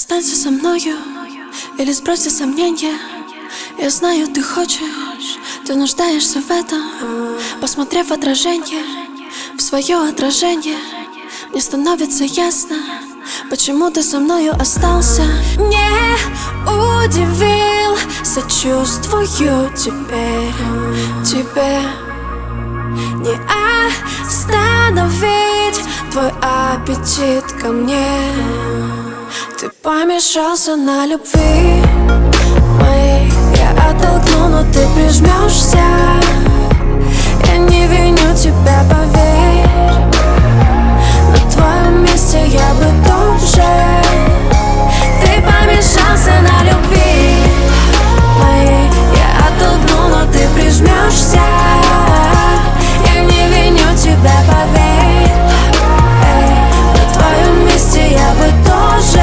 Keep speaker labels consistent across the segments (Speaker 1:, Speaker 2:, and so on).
Speaker 1: Останься со мною или сбросьте сомнения. Я знаю, ты хочешь, ты нуждаешься в этом. Посмотрев в отражение, в свое отражение, мне становится ясно, почему ты со мною остался. Не удивил, сочувствую теперь. Тебе не остановить твой аппетит ко мне. Ты помешался на любви моей. Я оттолкну, но ты прижмешься. Я не виню тебя, поверь. На твоем месте я бы тоже. Ты помешался на любви моей. Я оттолкну, но ты прижмешься. Я не виню тебя, поверь. На твоем месте я бы тоже.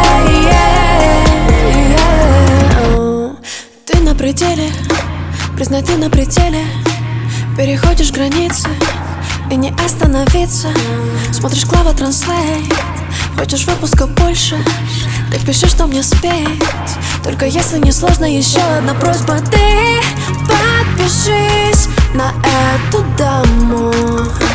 Speaker 1: Ты на пределе, признай, ты на пределе. Переходишь границы и не остановиться. Смотришь Клава Транслейт, хочешь выпуска больше. Ты пишешь, что мне спеть, только если не сложно, еще одна просьба. Ты подпишись на эту даму.